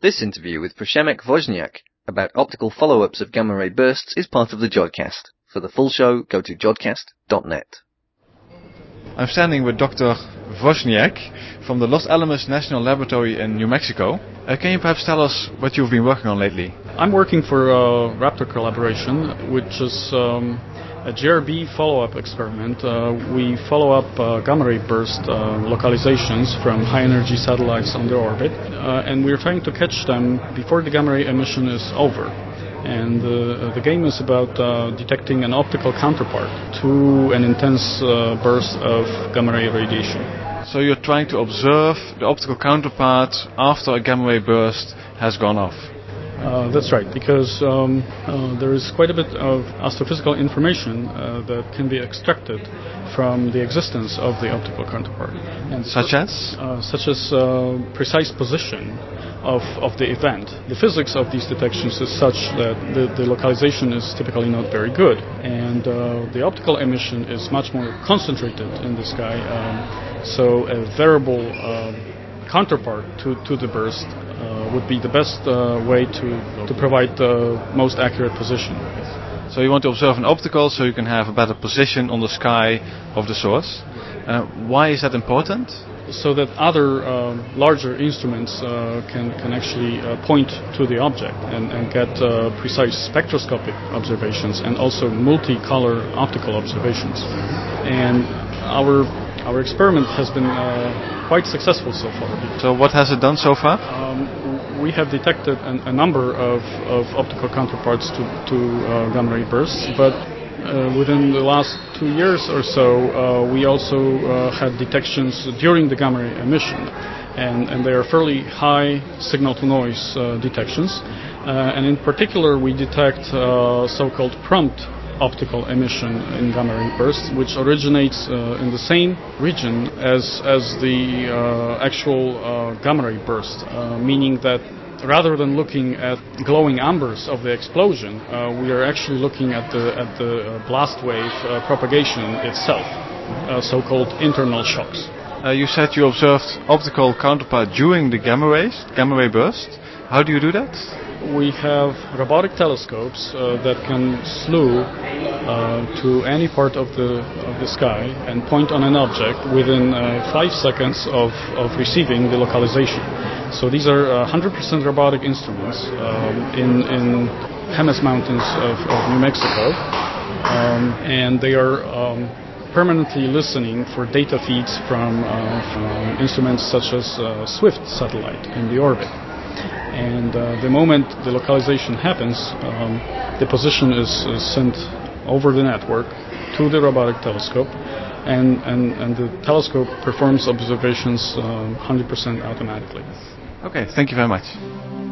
This interview with Przemek Woźniak about optical follow-ups of gamma-ray bursts is part of the Jodcast. For the full show, go to jodcast.net. I'm standing with Dr. Woźniak from the Los Alamos National Laboratory in New Mexico. Can you perhaps tell us what you've been working on lately? I'm working for Raptor Collaboration, which is a GRB follow-up experiment. We follow up gamma-ray burst localizations from high-energy satellites on their orbit, and we're trying to catch them before the gamma-ray emission is over. And the game is about detecting an optical counterpart to an intense burst of gamma-ray radiation. So you're trying to observe the optical counterpart after a gamma-ray burst has gone off? That's right, because there is quite a bit of astrophysical information that can be extracted from the existence of the optical counterpart. And such as precise position of the event. The physics of these detections is such that the localization is typically not very good, and the optical emission is much more concentrated in the sky, so a variable counterpart to the burst would be the best way to provide the most accurate position. So you want to observe an optical so you can have a better position on the sky of the source. Why is that important? So that other larger instruments can actually point to the object and get precise spectroscopic observations and also multicolor optical observations. And our experiment has been quite successful so far. So what has it done so far? We have detected a number of optical counterparts to gamma-ray bursts, but within the last 2 years or so, we also had detections during the gamma-ray emission, and they are fairly high signal-to-noise detections. And in particular, we detect so-called prompt optical emission in gamma-ray bursts, which originates in the same region as the actual gamma-ray burst, meaning that rather than looking at glowing ambers of the explosion, we are actually looking at the blast wave propagation itself, so-called internal shocks. You said you observed optical counterpart during the gamma-ray burst. How do you do that? We have robotic telescopes that can slew to any part of the sky and point on an object within 5 seconds of receiving the localization. So these are 100% robotic instruments in Jemez Mountains of New Mexico, and they are permanently listening for data feeds from instruments such as SWIFT satellite in the orbit. And the moment the localization happens, the position is sent over the network to the robotic telescope, and the telescope performs observations 100% automatically. Okay, thank you very much.